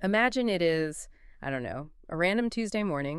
Imagine it is, I don't know, a random Tuesday morning.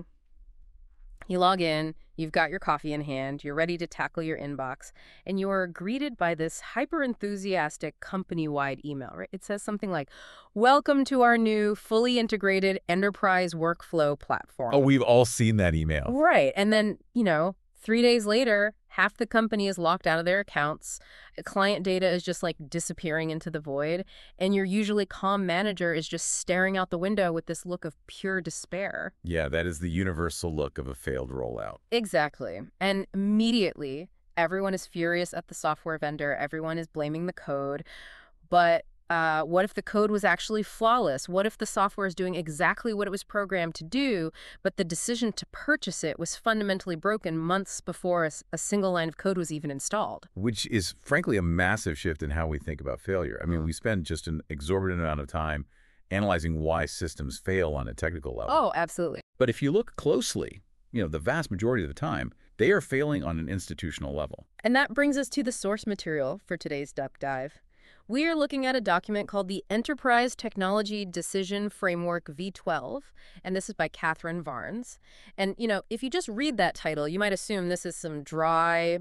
You log in, you've got your coffee in hand, you're ready to tackle your inbox, and you're greeted by this hyper-enthusiastic company-wide email, right? It says something like, "Welcome to our new fully integrated enterprise workflow Oh, platform." we've all seen that email. Right. And then, 3 days later, half the company is locked out of their accounts. Client data is just like disappearing into the void. And your usually calm manager is just staring out the window with this look of pure despair. Yeah, that is the universal look of a failed rollout. Exactly. And immediately, everyone is furious at the software vendor. Everyone is blaming the code. But what if the code was actually flawless? What if the software is doing exactly what it was programmed to do, but the decision to purchase it was fundamentally broken months before a single line of code was even installed? Which is, frankly, a massive shift in how we think about failure. I mean, we spend just an exorbitant amount of time analyzing why systems fail on a technical level. Oh, absolutely. But if you look closely, the vast majority of the time, they are failing on an institutional level. And that brings us to the source material for today's Duck Dive. We are looking at a document called the Enterprise Technology Decision Framework V12, and this is by Catherine Varnes. And, if you just read that title, you might assume this is some dry,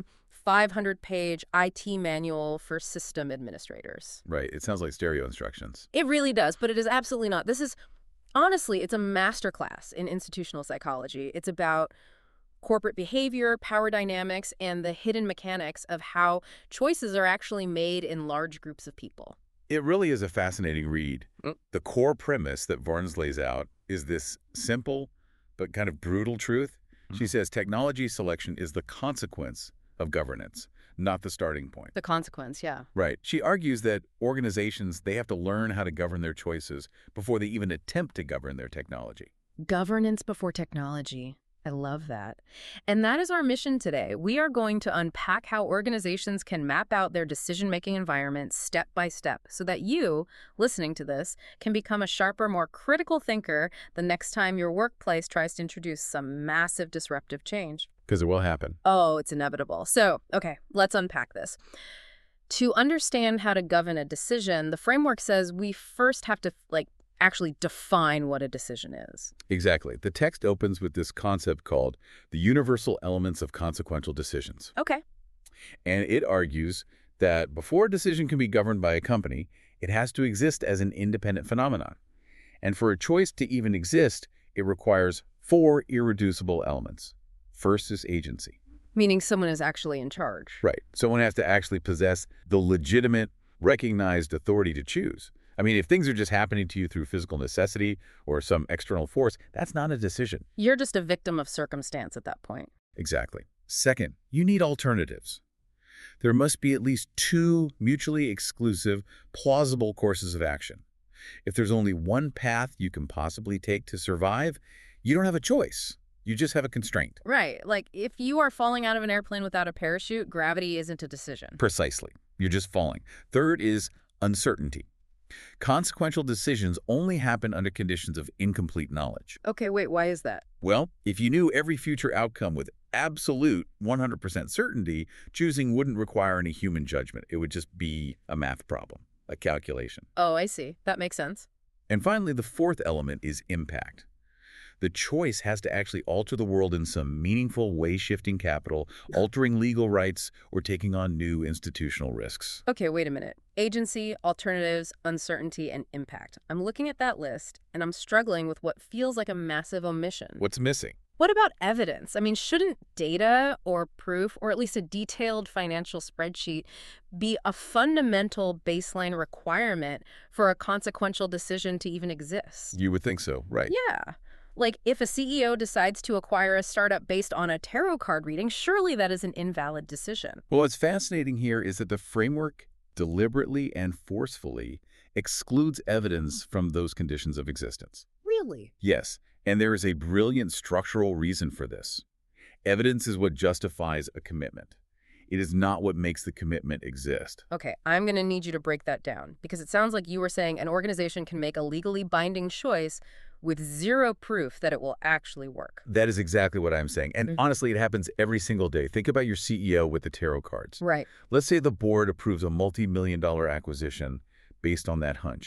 500-page IT manual for system administrators. Right. It sounds like stereo instructions. It really does, but it is absolutely not. Honestly, it's a masterclass in institutional psychology. It's about corporate behavior, power dynamics, and the hidden mechanics of how choices are actually made in large groups of people. It really is a fascinating read. The core premise that Varnes lays out is this simple but kind of brutal truth. She says technology selection is the consequence of governance, not the starting point. The consequence, yeah. Right. She argues that organizations, they have to learn how to govern their choices before they even attempt to govern their technology. Governance before technology. I love that. And that is our mission today. We are going to unpack how organizations can map out their decision-making environment step by step so that you, listening to this, can become a sharper, more critical thinker the next time your workplace tries to introduce some massive disruptive change. Because it will happen. Oh, it's inevitable. So, okay, let's unpack this. To understand how to govern a decision, the framework says we first have to, actually define what a decision is. Exactly. The text opens with this concept called the universal elements of consequential decisions. Okay. And it argues that before a decision can be governed by a company, it has to exist as an independent phenomenon. And for a choice to even exist, it requires 4 irreducible elements. First is agency. Meaning someone is actually in charge. Right. Someone has to actually possess the legitimate, recognized authority to choose. I mean, if things are just happening to you through physical necessity or some external force, that's not a decision. You're just a victim of circumstance at that point. Exactly. Second, you need alternatives. There must be at least 2 mutually exclusive, plausible courses of action. If there's only one path you can possibly take to survive, you don't have a choice. You just have a constraint. Right. Like, if you are falling out of an airplane without a parachute, gravity isn't a decision. Precisely. You're just falling. Third is uncertainty. Consequential decisions only happen under conditions of incomplete knowledge. Okay, wait, why is that? Well, if you knew every future outcome with absolute 100% certainty, choosing wouldn't require any human judgment. It would just be a math problem, a calculation. Oh, I see. That makes sense. And finally, the fourth element is impact. The choice has to actually alter the world in some meaningful way, shifting capital, altering legal rights, or taking on new institutional risks. Okay, wait a minute. Agency, alternatives, uncertainty, and impact. I'm looking at that list, and I'm struggling with what feels like a massive omission. What's missing? What about evidence? I mean, shouldn't data or proof, or at least a detailed financial spreadsheet, be a fundamental baseline requirement for a consequential decision to even exist? You would think so, right? Yeah. Like, if a CEO decides to acquire a startup based on a tarot card reading, surely that is an invalid decision. Well, what's fascinating here is that the framework deliberately and forcefully excludes evidence from those conditions of existence. Really? Yes, and there is a brilliant structural reason for this. Evidence is what justifies a commitment. It is not what makes the commitment exist. Okay, I'm going to need you to break that down, because it sounds like you were saying an organization can make a legally binding choice with zero proof that it will actually work. That is exactly what I'm saying. And honestly, it happens every single day. Think about your CEO with the tarot cards. Right. Let's say the board approves a multi-million-dollar acquisition based on that hunch.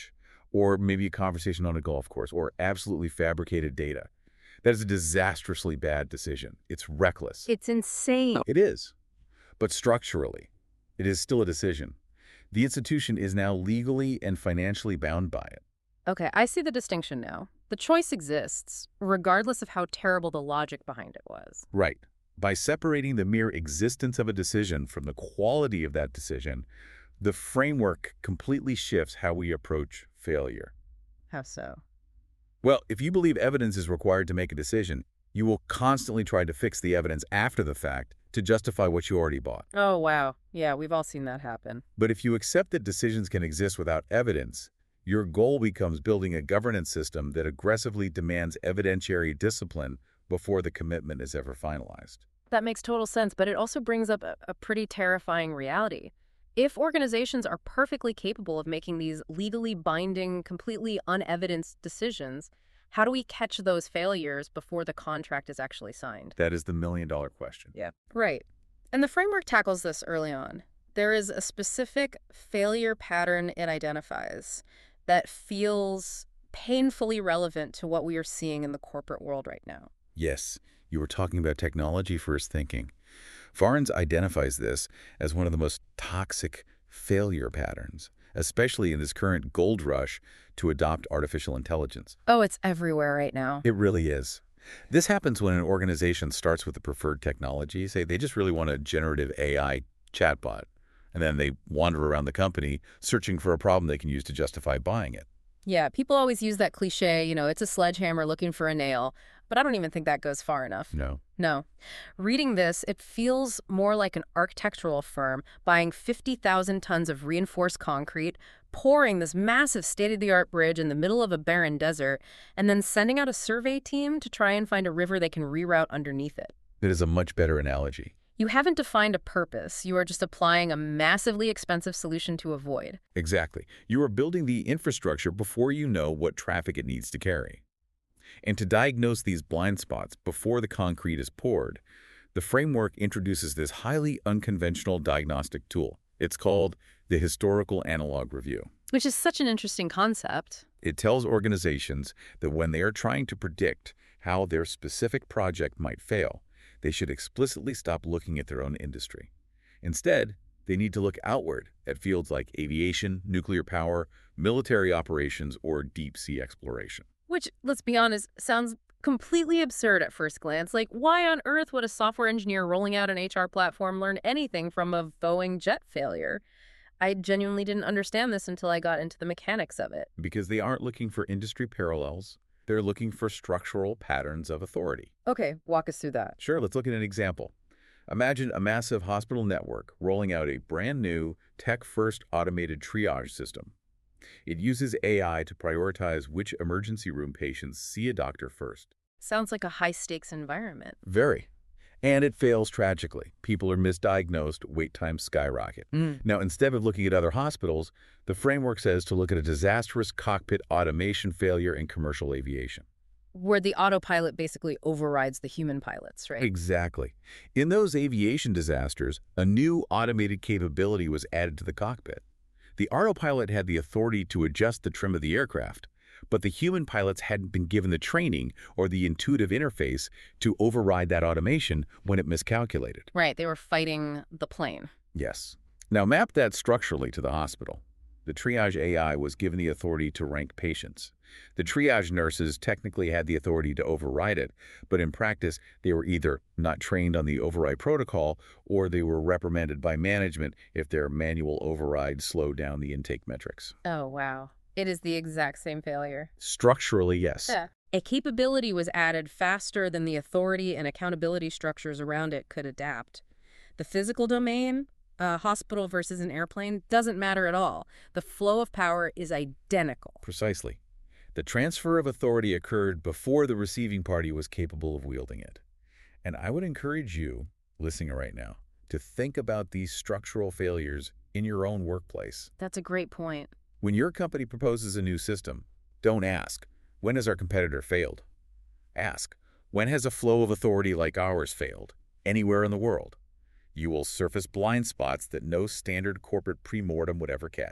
or maybe a conversation on a golf course, or absolutely fabricated data. That is a disastrously bad decision. It's reckless. It's insane. It is. But structurally, it is still a decision. The institution is now legally and financially bound by it. Okay, I see the distinction now. The choice exists, regardless of how terrible the logic behind it was. Right. By separating the mere existence of a decision from the quality of that decision, the framework completely shifts how we approach failure. How so? Well, if you believe evidence is required to make a decision, you will constantly try to fix the evidence after the fact to justify what you already bought. Oh, wow. Yeah, we've all seen that happen. But if you accept that decisions can exist without evidence, your goal becomes building a governance system that aggressively demands evidentiary discipline before the commitment is ever finalized. That makes total sense, but it also brings up a pretty terrifying reality. If organizations are perfectly capable of making these legally binding, completely unevidenced decisions, how do we catch those failures before the contract is actually signed? That is the million-dollar question. Yeah. Right. And the framework tackles this early on. There is a specific failure pattern it identifies that feels painfully relevant to what we are seeing in the corporate world right now. Yes, you were talking about technology first thinking. Varnes identifies this as one of the most toxic failure patterns, especially in this current gold rush to adopt artificial intelligence. Oh, it's everywhere right now. It really is. This happens when an organization starts with the preferred technology. Say they just really want a generative AI chatbot, and then they wander around the company searching for a problem they can use to justify buying it. Yeah, people always use that cliche, it's a sledgehammer looking for a nail, but I don't even think that goes far enough. No. Reading this, it feels more like an architectural firm buying 50,000 tons of reinforced concrete, pouring this massive state-of-the-art bridge in the middle of a barren desert, and then sending out a survey team to try and find a river they can reroute underneath it. It is a much better analogy. You haven't defined a purpose. You are just applying a massively expensive solution to a void. Exactly. You are building the infrastructure before you know what traffic it needs to carry. And to diagnose these blind spots before the concrete is poured, the framework introduces this highly unconventional diagnostic tool. It's called the Historical Analog Review. Which is such an interesting concept. It tells organizations that when they are trying to predict how their specific project might fail, they should explicitly stop looking at their own industry. Instead, they need to look outward at fields like aviation, nuclear power, military operations, or deep-sea exploration. Which, let's be honest, sounds completely absurd at first glance. Like, why on earth would a software engineer rolling out an HR platform learn anything from a Boeing jet failure? I genuinely didn't understand this until I got into the mechanics of it. Because they aren't looking for industry parallels. They're looking for structural patterns of authority. Okay, walk us through that. Sure, let's look at an example. Imagine a massive hospital network rolling out a brand new tech-first automated triage system. It uses AI to prioritize which emergency room patients see a doctor first. Sounds like a high-stakes environment. Very. And it fails tragically. People are misdiagnosed, wait times skyrocket. Now, instead of looking at other hospitals, the framework says to look at a disastrous cockpit automation failure in commercial aviation. Where the autopilot basically overrides the human pilots, right? Exactly. In those aviation disasters, a new automated capability was added to the cockpit. The autopilot had the authority to adjust the trim of the aircraft, but the human pilots hadn't been given the training or the intuitive interface to override that automation when it miscalculated. Right, they were fighting the plane. Yes. Now map that structurally to the hospital. The triage AI was given the authority to rank patients. The triage nurses technically had the authority to override it, but in practice, they were either not trained on the override protocol or they were reprimanded by management if their manual override slowed down the intake metrics. Oh, wow. It is the exact same failure. Structurally, yes. Yeah. A capability was added faster than the authority and accountability structures around it could adapt. The physical domain, a hospital versus an airplane, doesn't matter at all. The flow of power is identical. Precisely. The transfer of authority occurred before the receiving party was capable of wielding it. And I would encourage you, listening right now, to think about these structural failures in your own workplace. That's a great point. When your company proposes a new system, don't ask, when has our competitor failed? Ask, when has a flow of authority like ours failed, anywhere in the world? You will surface blind spots that no standard corporate premortem would ever catch.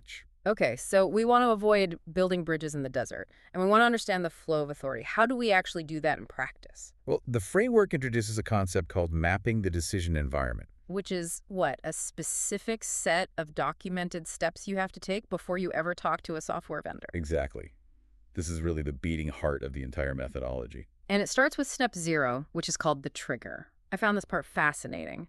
Okay, so we want to avoid building bridges in the desert, and we want to understand the flow of authority. How do we actually do that in practice? Well, the framework introduces a concept called mapping the decision environment. Which is what? A specific set of documented steps you have to take before you ever talk to a software vendor. Exactly. This is really the beating heart of the entire methodology. And it starts with step 0, which is called the trigger. I found this part fascinating.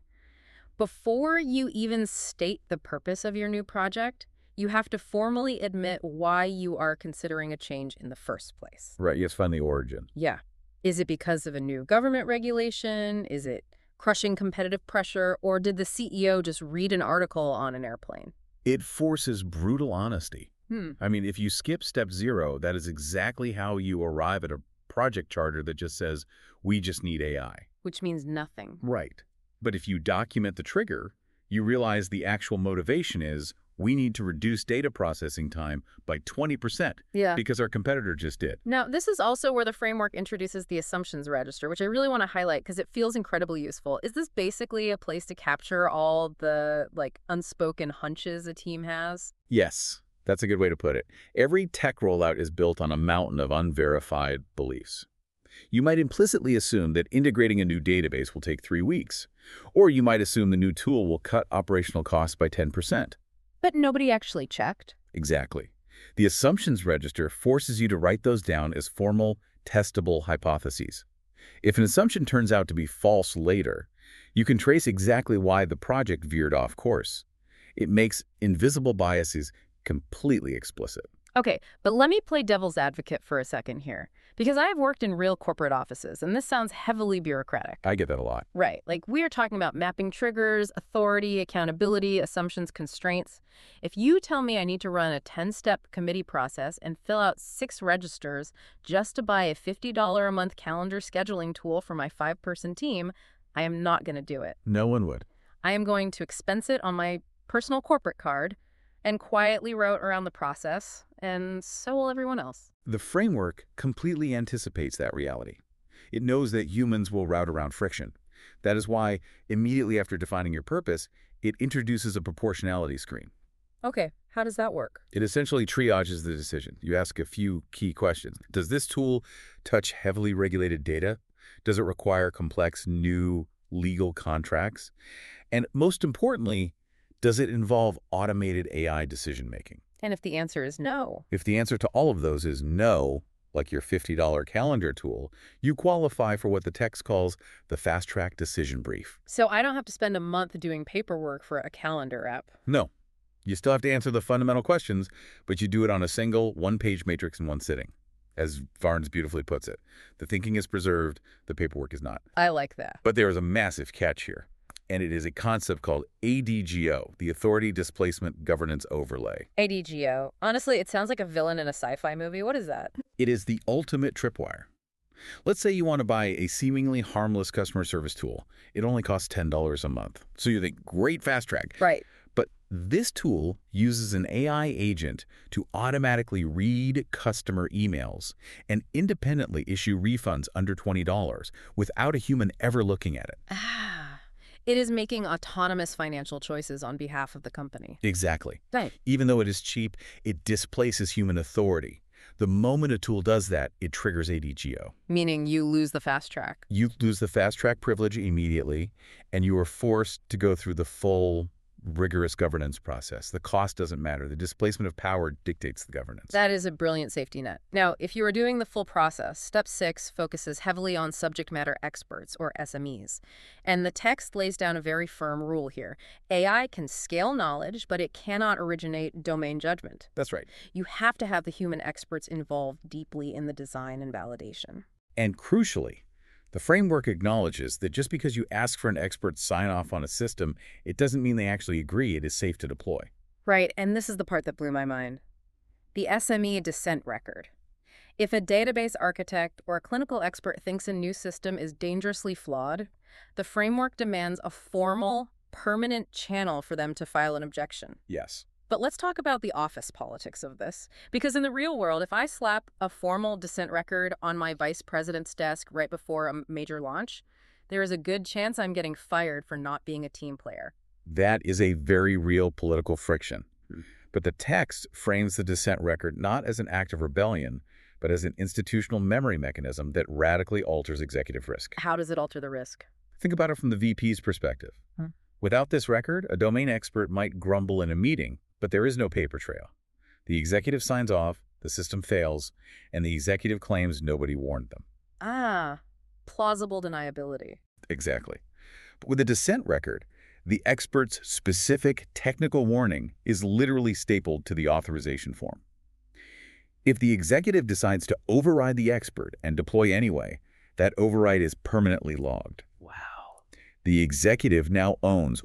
Before you even state the purpose of your new project, you have to formally admit why you are considering a change in the first place. Right, yes, find the origin. Yeah. Is it because of a new government regulation? Is it crushing competitive pressure? Or did the CEO just read an article on an airplane? It forces brutal honesty. Hmm. I mean, if you skip step 0, that is exactly how you arrive at a project charter that just says, we just need AI. Which means nothing. Right. But if you document the trigger, you realize the actual motivation is, we need to reduce data processing time by 20% Yeah. because our competitor just did. Now, this is also where the framework introduces the assumptions register, which I really want to highlight because it feels incredibly useful. Is this basically a place to capture all the, unspoken hunches a team has? Yes, that's a good way to put it. Every tech rollout is built on a mountain of unverified beliefs. You might implicitly assume that integrating a new database will take 3 weeks, or you might assume the new tool will cut operational costs by 10%. But nobody actually checked. Exactly. The assumptions register forces you to write those down as formal, testable hypotheses. If an assumption turns out to be false later, you can trace exactly why the project veered off course. It makes invisible biases completely explicit. Okay, but let me play devil's advocate for a second here, because I have worked in real corporate offices, and this sounds heavily bureaucratic. I get that a lot. Right, we are talking about mapping triggers, authority, accountability, assumptions, constraints. If you tell me I need to run a 10-step committee process and fill out 6 registers just to buy a $50 a month calendar scheduling tool for my 5-person team, I am not going to do it. No one would. I am going to expense it on my personal corporate card and quietly route around the process, and so will everyone else. The framework completely anticipates that reality. It knows that humans will route around friction. That is why, immediately after defining your purpose, it introduces a proportionality screen. Okay, how does that work? It essentially triages the decision. You ask a few key questions. Does this tool touch heavily regulated data? Does it require complex new legal contracts? And most importantly, does it involve automated AI decision-making? And if the answer is no? If the answer to all of those is no, like your $50 calendar tool, you qualify for what the text calls the fast-track decision brief. So I don't have to spend a month doing paperwork for a calendar app. No. You still have to answer the fundamental questions, but you do it on a single one-page matrix in one sitting. As Varnes beautifully puts it, the thinking is preserved, the paperwork is not. I like that. But there is a massive catch here, and it is a concept called ADGO, the Authority Displacement Governance Overlay. ADGO. Honestly, it sounds like a villain in a sci-fi movie. What is that? It is the ultimate tripwire. Let's say you want to buy a seemingly harmless customer service tool. It only costs $10 a month. So you think, great fast track. Right. But this tool uses an AI agent to automatically read customer emails and independently issue refunds under $20 without a human ever looking at it. It is making autonomous financial choices on behalf of the company. Exactly. Right. Even though it is cheap, it displaces human authority. The moment a tool does that, it triggers ADGO. Meaning you lose the fast track. You lose the fast track privilege immediately, and you are forced to go through the full rigorous governance process. The cost doesn't matter. The displacement of power dictates the governance. That is a brilliant safety net. Now, if you are doing the full process, step 6 focuses heavily on subject matter experts, or SMEs. And the text lays down a very firm rule here. AI can scale knowledge, but it cannot originate domain judgment. That's right. You have to have the human experts involved deeply in the design and validation. And crucially, the framework acknowledges that just because you ask for an expert sign-off on a system, it doesn't mean they actually agree it is safe to deploy. Right, and this is the part that blew my mind. The SME dissent record. If a database architect or a clinical expert thinks a new system is dangerously flawed, the framework demands a formal, permanent channel for them to file an objection. Yes. But let's talk about the office politics of this. Because in the real world, if I slap a formal dissent record on my vice president's desk right before a major launch, there is a good chance I'm getting fired for not being a team player. That is a very real political friction. But the text frames the dissent record not as an act of rebellion, but as an institutional memory mechanism that radically alters executive risk. How does it alter the risk? Think about it from the VP's perspective. Without this record, a domain expert might grumble in a meeting, but there is no paper trail. The executive signs off, the system fails, and the executive claims nobody warned them. Ah, plausible deniability. Exactly. But with a dissent record, the expert's specific technical warning is literally stapled to the authorization form. If the executive decides to override the expert and deploy anyway, that override is permanently logged. Wow. The executive now owns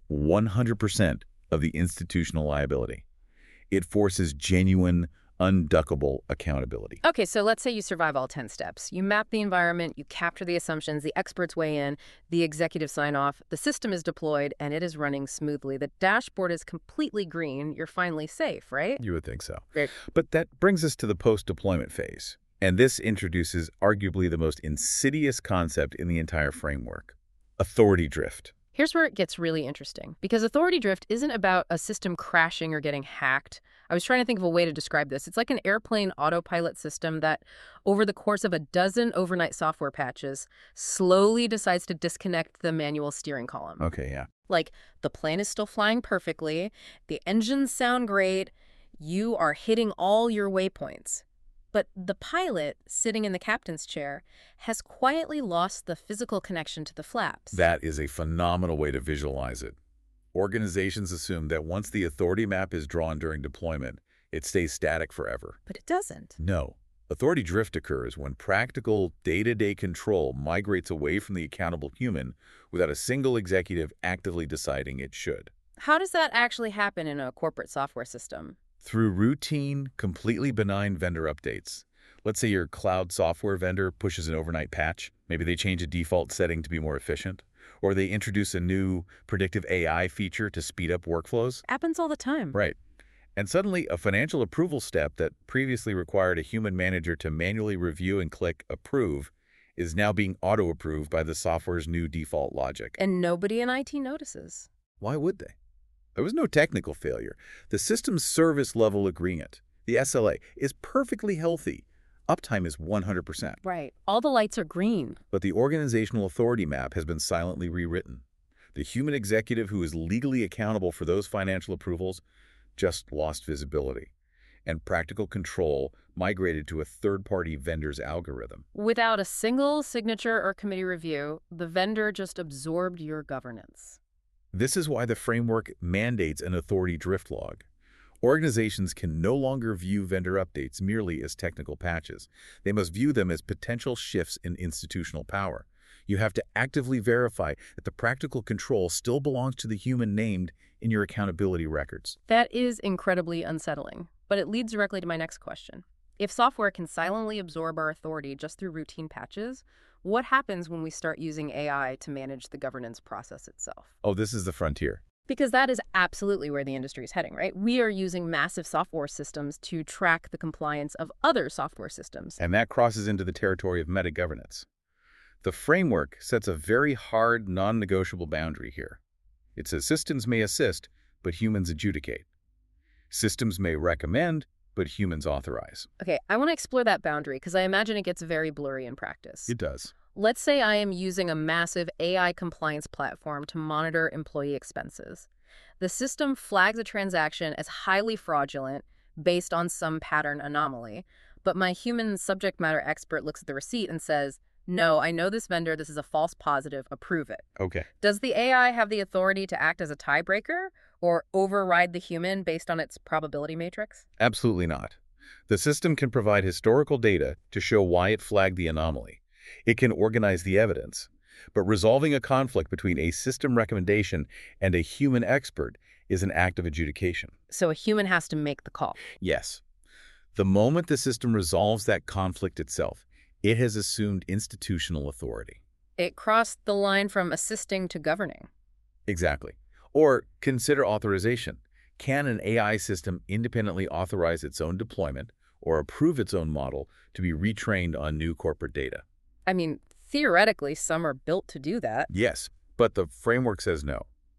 100% of the institutional liability. It forces genuine, unduckable accountability. Okay, so let's say you survive all 10 steps. You map the environment, you capture the assumptions, the experts weigh in, the executive sign off, the system is deployed, and it is running smoothly. The dashboard is completely green. You're finally safe, right? You would think so. Right. But that brings us to the post-deployment phase. And this introduces arguably the most insidious concept in the entire framework: authority drift. Here's where it gets really interesting, because authority drift isn't about a system crashing or getting hacked. I was trying to think of a way to describe this. It's like an airplane autopilot system that, over the course of a dozen overnight software patches, slowly decides to disconnect the manual steering column. Okay, yeah. Like, the plane is still flying perfectly, the engines sound great, you are hitting all your waypoints. But the pilot, sitting in the captain's chair, has quietly lost the physical connection to the flaps. That is a phenomenal way to visualize it. Organizations assume that once the authority map is drawn during deployment, it stays static forever. But it doesn't. No. Authority drift occurs when practical day-to-day control migrates away from the accountable human without a single executive actively deciding it should. How does that actually happen in a corporate software system? Through routine, completely benign vendor updates. Let's say your cloud software vendor pushes an overnight patch. Maybe they change a default setting to be more efficient. Or they introduce a new predictive AI feature to speed up workflows. Happens all the time. Right. And suddenly, a financial approval step that previously required a human manager to manually review and click approve is now being auto-approved by the software's new default logic. And nobody in IT notices. Why would they? There was no technical failure. The system's service level agreement, the SLA, is perfectly healthy. Uptime is 100%. Right. All the lights are green. But the organizational authority map has been silently rewritten. The human executive who is legally accountable for those financial approvals just lost visibility, and practical control migrated to a third-party vendor's algorithm. Without a single signature or committee review, the vendor just absorbed your governance. This is why the framework mandates an authority drift log. Organizations can no longer view vendor updates merely as technical patches. They must view them as potential shifts in institutional power. You have to actively verify that the practical control still belongs to the human named in your accountability records. That is incredibly unsettling, but it leads directly to my next question. If software can silently absorb our authority just through routine patches, what happens when we start using AI to manage the governance process itself? Oh, this is the frontier. Because that is absolutely where the industry is heading, right? We are using massive software systems to track the compliance of other software systems. And that crosses into the territory of meta-governance. The framework sets a very hard, non-negotiable boundary here. It says systems may assist, but humans adjudicate. Systems may recommend, but humans authorize. Okay, I want to explore that boundary because I imagine it gets very blurry in practice. It does. Let's say I am using a massive AI compliance platform to monitor employee expenses. The system flags a transaction as highly fraudulent based on some pattern anomaly, but my human subject matter expert looks at the receipt and says, "No, I know this vendor, this is a false positive, approve it." Okay. Does the AI have the authority to act as a tiebreaker or override the human based on its probability matrix? Absolutely not. The system can provide historical data to show why it flagged the anomaly. It can organize the evidence. But resolving a conflict between a system recommendation and a human expert is an act of adjudication. So a human has to make the call. Yes. The moment the system resolves that conflict itself, it has assumed institutional authority. It crossed the line from assisting to governing. Exactly. Or consider authorization. Can an AI system independently authorize its own deployment or approve its own model to be retrained on new corporate data? I mean, theoretically, some are built to do that. Yes, but the framework says no.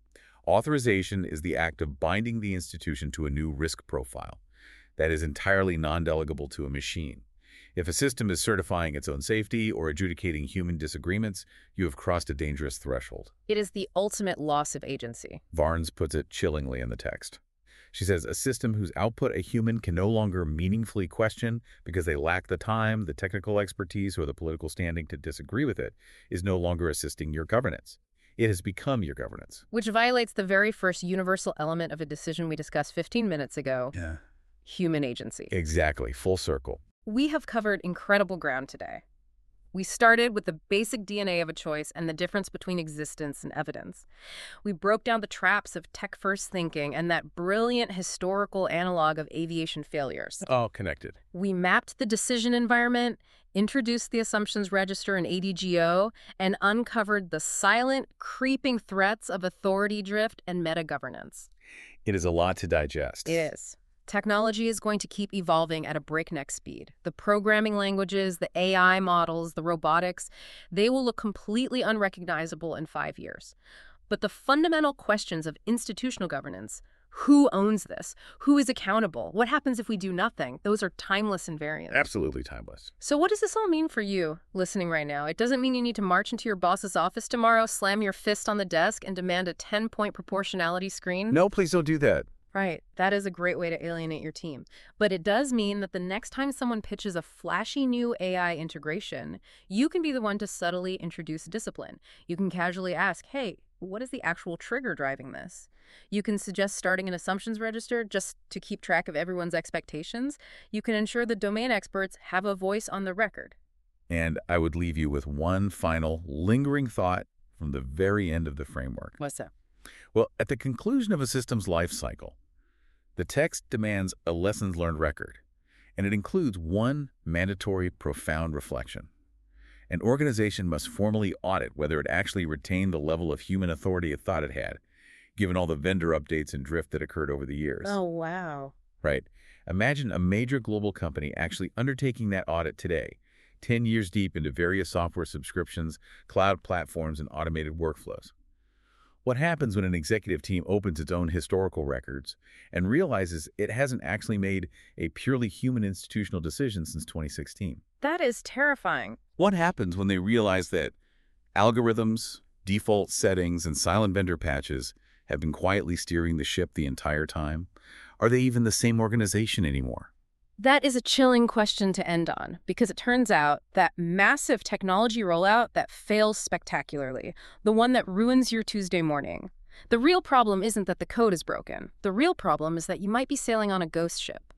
Authorization is the act of binding the institution to a new risk profile that is entirely non-delegable to a machine. If a system is certifying its own safety or adjudicating human disagreements, you have crossed a dangerous threshold. It is the ultimate loss of agency. Varnes puts it chillingly in the text. She says a system whose output a human can no longer meaningfully question because they lack the time, the technical expertise, or the political standing to disagree with it is no longer assisting your governance. It has become your governance. Which violates the very first universal element of a decision we discussed 15 minutes ago, Yeah. human agency. Exactly. Full circle. We have covered incredible ground today. We started with the basic DNA of a choice and the difference between existence and evidence. We broke down the traps of tech-first thinking and that brilliant historical analog of aviation failures. All connected. We mapped the decision environment, introduced the assumptions register in ADGO, and uncovered the silent, creeping threats of authority drift and meta-governance. It is a lot to digest. It is. Technology is going to keep evolving at a breakneck speed. The programming languages, the AI models, the robotics, they will look completely unrecognizable in 5 years. But the fundamental questions of institutional governance, who owns this? Who is accountable? What happens if we do nothing? Those are timeless invariants. Absolutely timeless. So what does this all mean for you, listening right now? It doesn't mean you need to march into your boss's office tomorrow, slam your fist on the desk, and demand a 10-point proportionality screen. No, please don't do that. Right. That is a great way to alienate your team. But it does mean that the next time someone pitches a flashy new AI integration, you can be the one to subtly introduce discipline. You can casually ask, hey, what is the actual trigger driving this? You can suggest starting an assumptions register just to keep track of everyone's expectations. You can ensure the domain experts have a voice on the record. And I would leave you with one final lingering thought from the very end of the framework. What's that? Well, at the conclusion of a system's life cycle, the text demands a lessons learned record, and it includes one mandatory profound reflection. An organization must formally audit whether it actually retained the level of human authority it thought it had, given all the vendor updates and drift that occurred over the years. Oh, wow. Right. Imagine a major global company actually undertaking that audit today, 10 years deep into various software subscriptions, cloud platforms, and automated workflows. What happens when an executive team opens its own historical records and realizes it hasn't actually made a purely human institutional decision since 2016? That is terrifying. What happens when they realize that algorithms, default settings, and silent vendor patches have been quietly steering the ship the entire time? Are they even the same organization anymore? That is a chilling question to end on, because it turns out that massive technology rollout that fails spectacularly, the one that ruins your Tuesday morning, the real problem isn't that the code is broken. The real problem is that you might be sailing on a ghost ship.